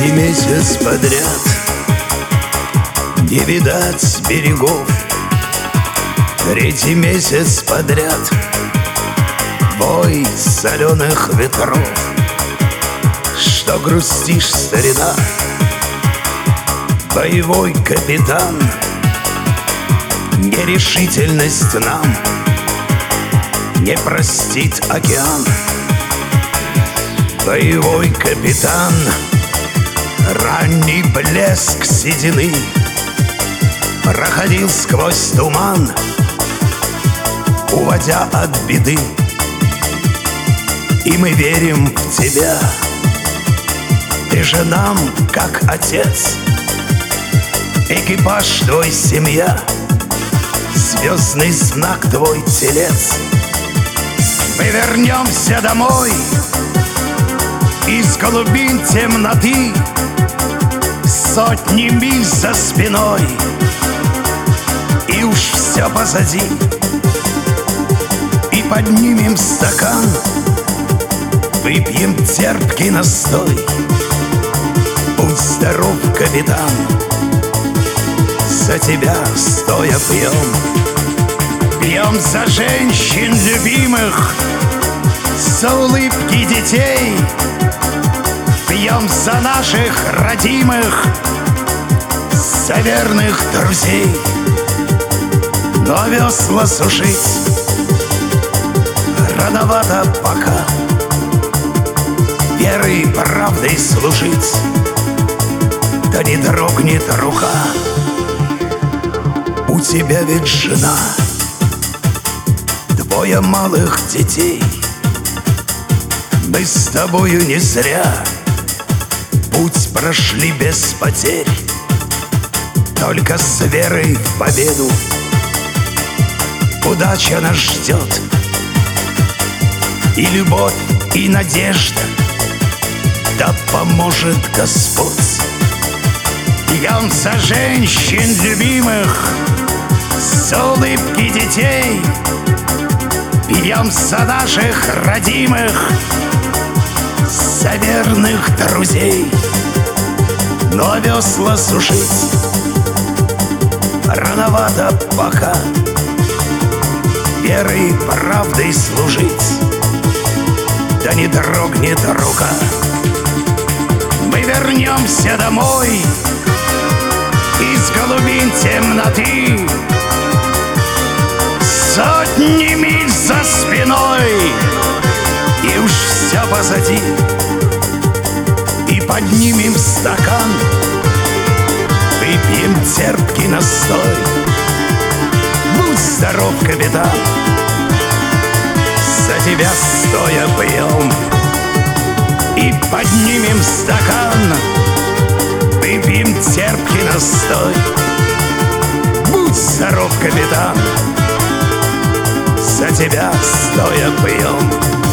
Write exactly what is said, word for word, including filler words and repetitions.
Третий месяц подряд не видать берегов. Третий месяц подряд бой соленых ветров. Что грустишь, старина, боевой капитан? Нерешительность нам не простит океан. Боевой капитан, ранний блеск седины проходил сквозь туман, уводя от беды. И мы верим в тебя, ты же нам как отец. Экипаж твой, семья, звездный знак твой, телец. Мы вернемся домой из глубин темноты, сотни миль за спиной, и уж все позади. И поднимем стакан, выпьем терпкий настой. Будь здоров, капитан, за тебя стоя пьем. Пьем за женщин любимых, за улыбки детей. Пьем за наших родимых, за верных друзей. Но весла сушить рановато пока, верой и правдой служить, да не дрогнет рука. У тебя ведь жена, двое малых детей. Мы с тобою не зря путь прошли без потерь, только с верой в победу. Удача нас ждет, и любовь, и надежда, да поможет Господь. Пьем за женщин любимых, за улыбки детей. Пьем за наших родимых, за верных друзей. Но весла сушить рановато пока, верой и правдой служить, да не дрогнет рука. Мы вернемся домой из глубин темноты, сотни миль за спиной, и уж все позади. И поднимем стакан, выпьем терпкий настой. Будь здоров, капитан, за тебя стоя пьем. И поднимем стакан, выпьем терпкий настой. Будь здоров, капитан, за тебя стоя пьем.